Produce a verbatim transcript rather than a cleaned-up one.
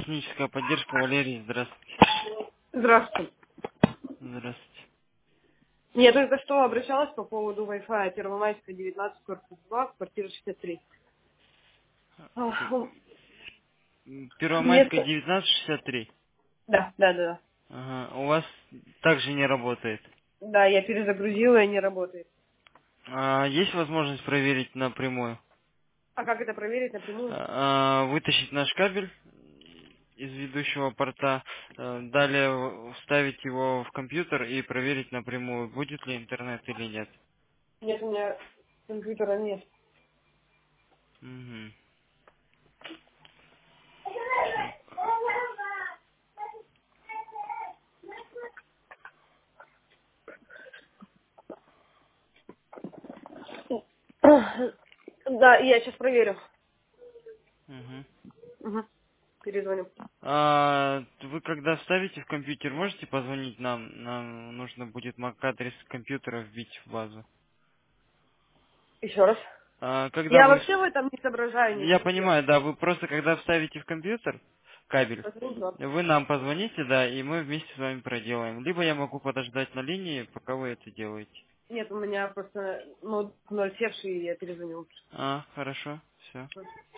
техническая поддержка, Валерий, здравствуйте. Здравствуйте. Здравствуйте. Я только что обращалась по поводу Wi-Fi Первомайская, девятнадцать, корпус два, квартира шестьдесят три. А, П- ну, Первомайская, Место? девятнадцать шестьдесят три. Да, да, да. Да, Ага, у вас также не работает. Да, я перезагрузила и не работает. А, есть возможность проверить напрямую? А как это проверить напрямую? А, вытащить наш кабель из ведущего порта, э, далее вставить его в компьютер и проверить напрямую, будет ли интернет или нет. Нет, у меня компьютера нет. Мгм. Да, я сейчас проверю. Мгм. Угу. Перезвоню. А, вы когда вставите в компьютер, можете позвонить нам? Нам нужно будет мак-адрес компьютера вбить в базу. Еще раз. А, когда Я вы... вообще в этом не соображаю Я ничего. понимаю, да, вы просто когда вставите в компьютер кабель, Позвоните вам. вы нам позвоните, да, и мы вместе с вами проделаем. Либо я могу подождать на линии, пока вы это делаете. Нет, у меня просто ну, ноль севший, и я перезвоню. А, хорошо, все.